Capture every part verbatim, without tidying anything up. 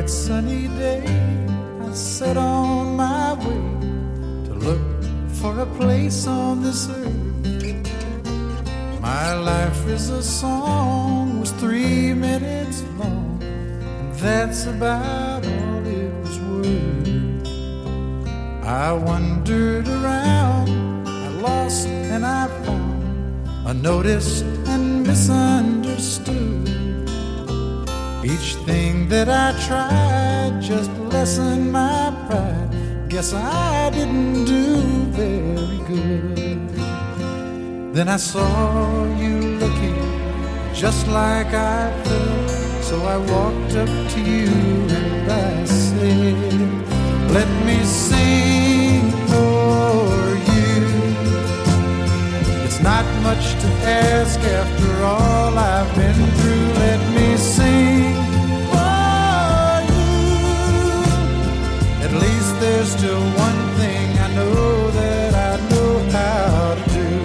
bright sunny day, I set on my way to look for a place on this earth. My life is a song, was three minutes long, and that's about all it was worth. I wandered around, I lost and I found, unnoticed and misunderstood. Each thing that I tried just lessened my pride. Guess I didn't do very good. Then I saw you looking just like I felt, so I walked up to you and I said, let me sing for you. It's not much to ask after all I've been through. Let me sing for you. At least there's still one thing I know that I know how to do.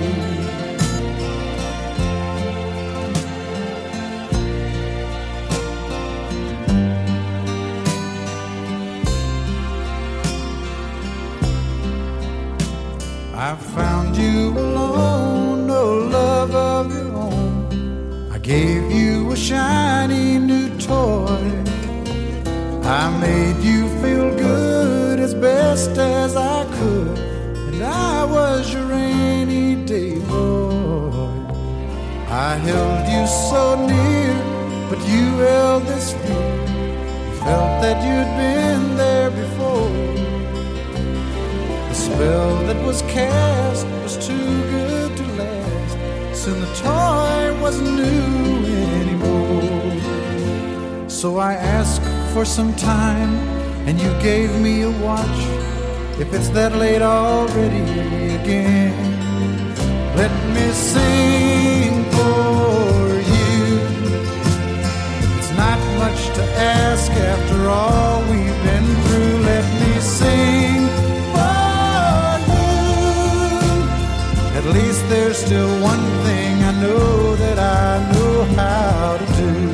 I found you alone, no love of your own. I gave you a shiny new toy. I made you feel good as best as I could, and I was your rainy day boy. I held you so near, but you held this fear. You felt that you'd been there before. The spell that was cast was too good to last. Soon the toy wasn't new anymore. So I asked for some time, and you gave me a watch. If it's that late already again, let me sing for you. It's not much to ask after all we've been through. Let me sing for you. At least there's still one thing I know that I know how to do.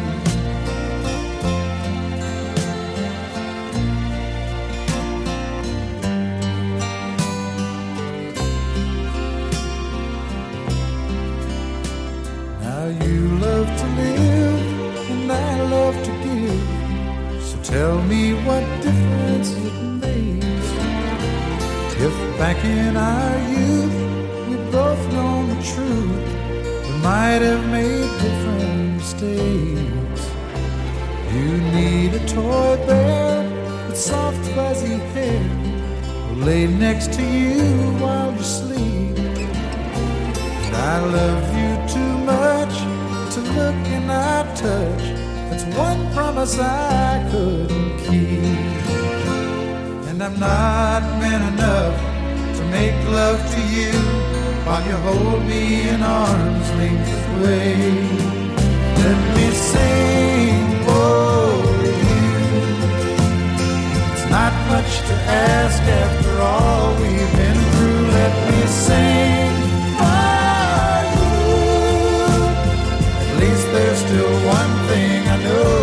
You love to live, and I love to give. So tell me what difference it makes. If back in our youth we'd both known the truth, we might have made different mistakes. You need a toy bear with soft fuzzy hair, who'll lay next to you while you sleep. And I love you too much to look and not touch. That's one promise I couldn't keep. And I'm not man enough to make love to you while you hold me in arm's length away. Let me sing for you. It's not much to ask after all we've been through. Let me sing. There's still one thing I know